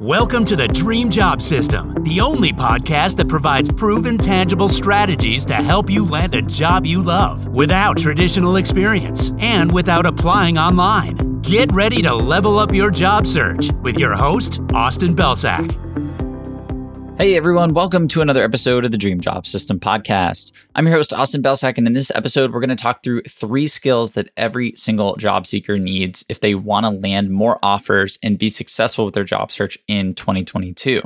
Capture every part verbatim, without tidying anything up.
Welcome to the Dream Job System, the only podcast that provides proven, tangible strategies to help you land a job you love without traditional experience and without applying online. Get ready to level up your job search with your host, Austin Belsak. Hey everyone, welcome to another episode of the Dream Job System podcast. I'm your host, Austin Belsak, and in this episode, we're going to talk through three skills that every single job seeker needs if they want to land more offers and be successful with their job search in twenty twenty-two.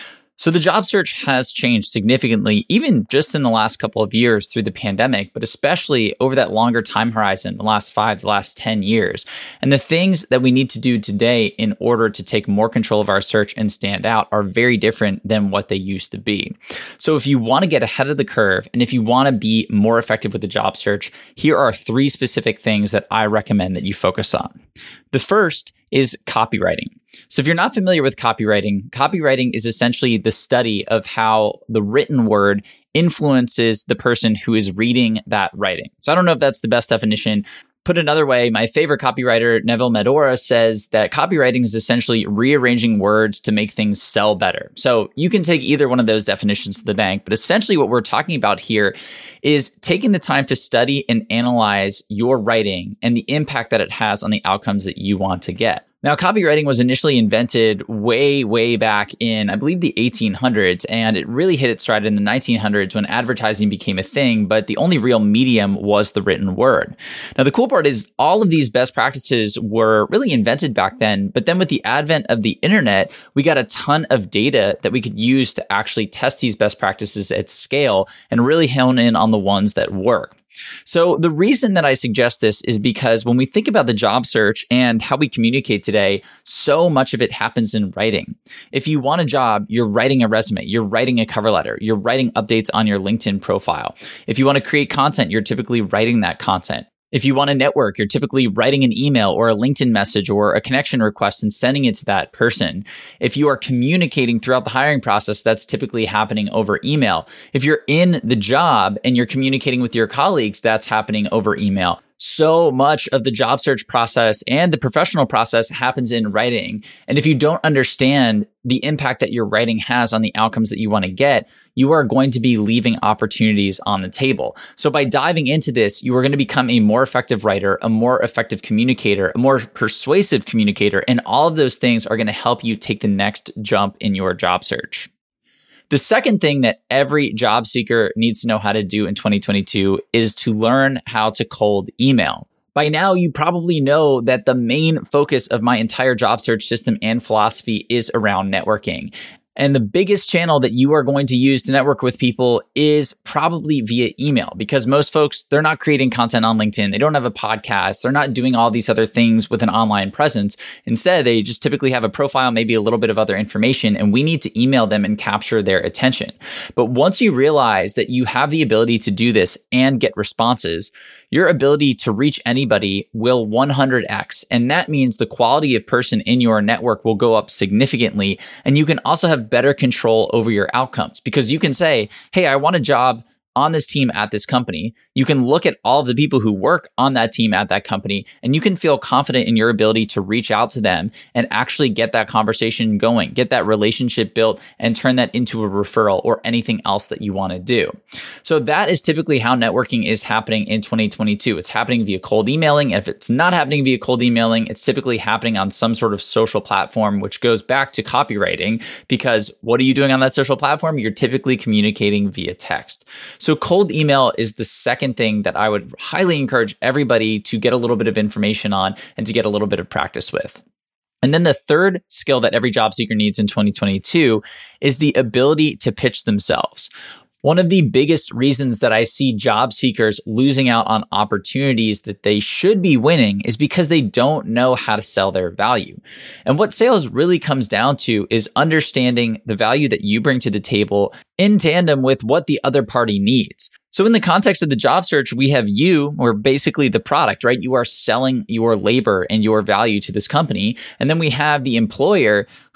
So the job search has changed significantly, even just in the last couple of years through the pandemic, but especially over that longer time horizon, the last five, the last ten years. And the things that we need to do today in order to take more control of our search and stand out are very different than what they used to be. So if you want to get ahead of the curve, and if you want to be more effective with the job search, here are three specific things that I recommend that you focus on. The first is copywriting. So if you're not familiar with copywriting, copywriting is essentially the study of how the written word influences the person who is reading that writing. So I don't know if that's the best definition. Put another way, my favorite copywriter, Neville Medhora, says that copywriting is essentially rearranging words to make things sell better. So you can take either one of those definitions to the bank, but essentially what we're talking about here is taking the time to study and analyze your writing and the impact that it has on the outcomes that you want to get. Now, copywriting was initially invented way, way back in, I believe, the eighteen hundreds, and it really hit its stride in the nineteen hundreds when advertising became a thing, but the only real medium was the written word. Now, the cool part is all of these best practices were really invented back then, but then with the advent of the internet, we got a ton of data that we could use to actually test these best practices at scale and really hone in on the ones that work. So the reason that I suggest this is because when we think about the job search and how we communicate today, so much of it happens in writing. If you want a job, you're writing a resume, you're writing a cover letter, you're writing updates on your LinkedIn profile. If you want to create content, you're typically writing that content. If you want to network, you're typically writing an email or a LinkedIn message or a connection request and sending it to that person. If you are communicating throughout the hiring process, that's typically happening over email. If you're in the job and you're communicating with your colleagues, that's happening over email. So much of the job search process and the professional process happens in writing. And if you don't understand the impact that your writing has on the outcomes that you want to get, you are going to be leaving opportunities on the table. So by diving into this, you are going to become a more effective writer, a more effective communicator, a more persuasive communicator, and all of those things are going to help you take the next jump in your job search. The second thing that every job seeker needs to know how to do in twenty twenty-two is to learn how to cold email. By now, you probably know that the main focus of my entire job search system and philosophy is around networking. And the biggest channel that you are going to use to network with people is probably via email, because most folks, they're not creating content on LinkedIn. They don't have a podcast. They're not doing all these other things with an online presence. Instead, they just typically have a profile, maybe a little bit of other information, and we need to email them and capture their attention. But once you realize that you have the ability to do this and get responses, your ability to reach anybody will one hundred x. And that means the quality of person in your network will go up significantly. And you can also have better control over your outcomes, because you can say, hey, I want a job on this team at this company. You can look at all of the people who work on that team at that company, and you can feel confident in your ability to reach out to them and actually get that conversation going, get that relationship built, and turn that into a referral or anything else that you want to do. So that is typically how networking is happening in twenty twenty-two. It's happening via cold emailing. And if it's not happening via cold emailing, it's typically happening on some sort of social platform, which goes back to copywriting, because what are you doing on that social platform? You're typically communicating via text. So cold email is the second thing that I would highly encourage everybody to get a little bit of information on and to get a little bit of practice with. And then the third skill that every job seeker needs in twenty twenty-two is the ability to pitch themselves. One of the biggest reasons that I see job seekers losing out on opportunities that they should be winning is because they don't know how to sell their value. And what sales really comes down to is understanding the value that you bring to the table in tandem with what the other party needs. So in the context of the job search, we have you, or basically the product, right? You are selling your labor and your value to this company. And then we have the employer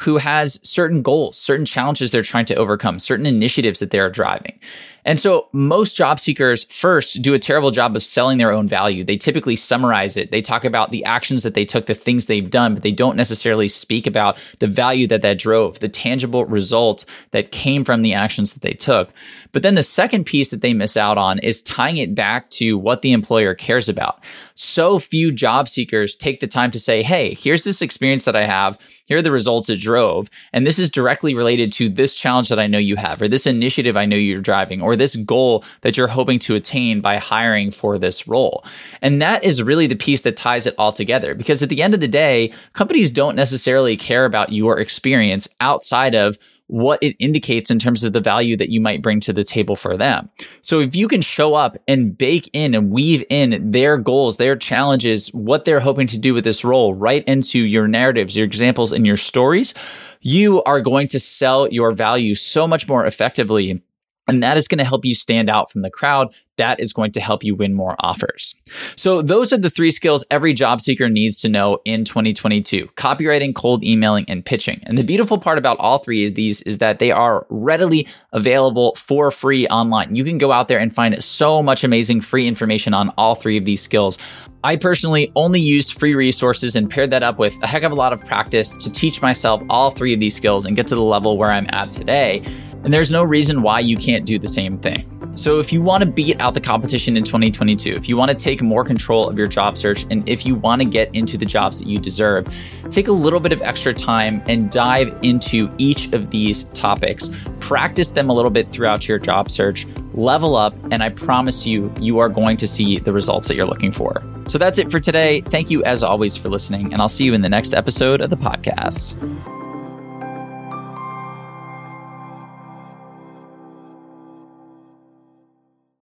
who has certain goals, certain challenges they're trying to overcome, certain initiatives that they're driving. And so most job seekers first do a terrible job of selling their own value. They typically summarize it. They talk about the actions that they took, the things they've done, but they don't necessarily speak about the value that that drove, the tangible result that came from the actions that they took. But then the second piece that they miss out on is tying it back to what the employer cares about. So few job seekers take the time to say, hey, here's this experience that I have. Here are the results it drove. And this is directly related to this challenge that I know you have, or this initiative I know you're driving, or this goal that you're hoping to attain by hiring for this role. And that is really the piece that ties it all together. Because at the end of the day, companies don't necessarily care about your experience outside of what it indicates in terms of the value that you might bring to the table for them. So if you can show up and bake in and weave in their goals, their challenges, what they're hoping to do with this role right into your narratives, your examples, and your stories, you are going to sell your value so much more effectively. And that is going to help you stand out from the crowd. That is going to help you win more offers. So those are the three skills every job seeker needs to know in twenty twenty-two: copywriting, cold emailing, and pitching. And the beautiful part about all three of these is that they are readily available for free online. You can go out there and find so much amazing free information on all three of these skills. I personally only used free resources and paired that up with a heck of a lot of practice to teach myself all three of these skills and get to the level where I'm at today. And there's no reason why you can't do the same thing. So if you want to beat out the competition in twenty twenty-two, if you want to take more control of your job search, and if you want to get into the jobs that you deserve, take a little bit of extra time and dive into each of these topics. Practice them a little bit throughout your job search, level up, and I promise you, you are going to see the results that you're looking for. So that's it for today. Thank you as always for listening, and I'll see you in the next episode of the podcast.